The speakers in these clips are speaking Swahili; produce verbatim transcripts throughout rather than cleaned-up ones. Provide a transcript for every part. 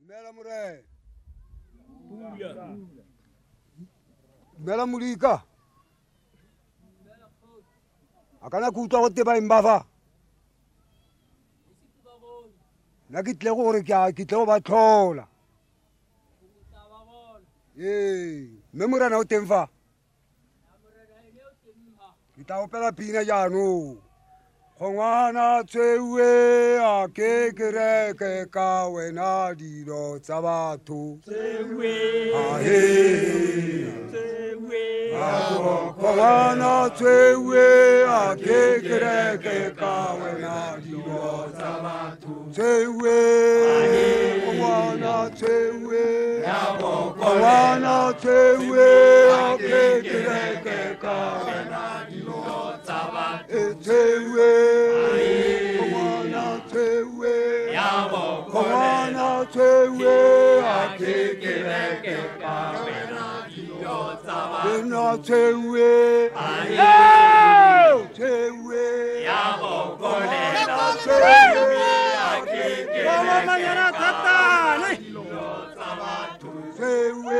Mela mure. Mela mulika. Akana kuta kote ba imbava. Na kitle gore kya kitle ba thola. Eh, memora na utemfa. Kita opela pina ya no. Khongwana tsewe a ke kere ke ka wena dilo tsa batho tsewe a he tsewe a khongwana tsewe a ke kere ke ka wena dilo tsa batho tsewe a he khongwana tsewe ya khongwana tsewe a ke kere ke ka wena dilo tsa batho tsewe Komana tewe akekeke kawena dio taba ina tewe ayo tewe ya bokole na tewe akekeke kama manyana tata nai dio taba tewe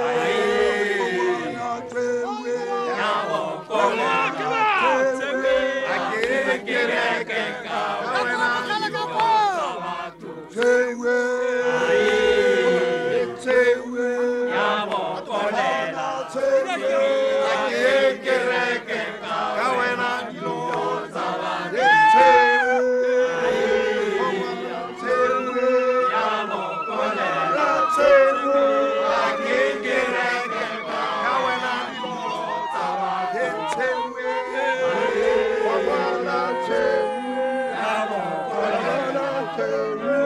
komana tewe ya bokole tewe akekeke kawena Tewe, tewe, yamo kolela, tewe, akekeke kawena dilo taba, tewe, tewe, yamo kolela, tewe, akekeke kawena dilo taba, tewe, wawala tewe, yamo kolela, tewe.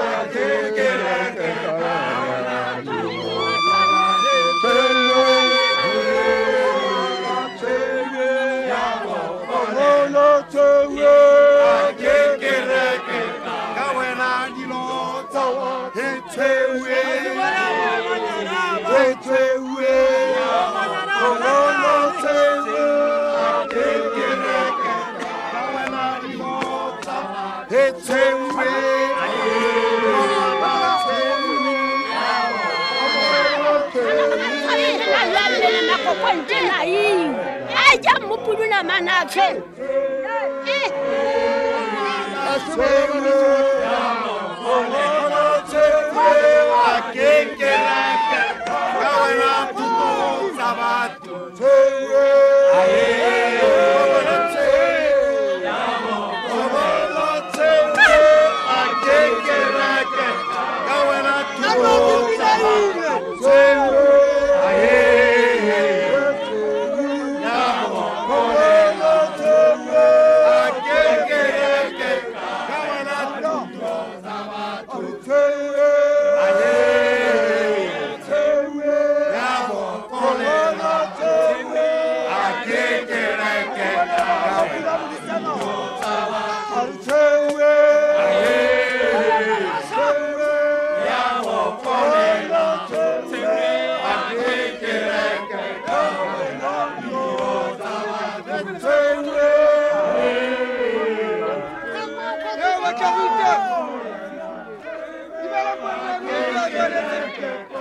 Kwendela hii aja mupulu na manake eh Tewe akekeke kawena dilo taba tewe Thank you.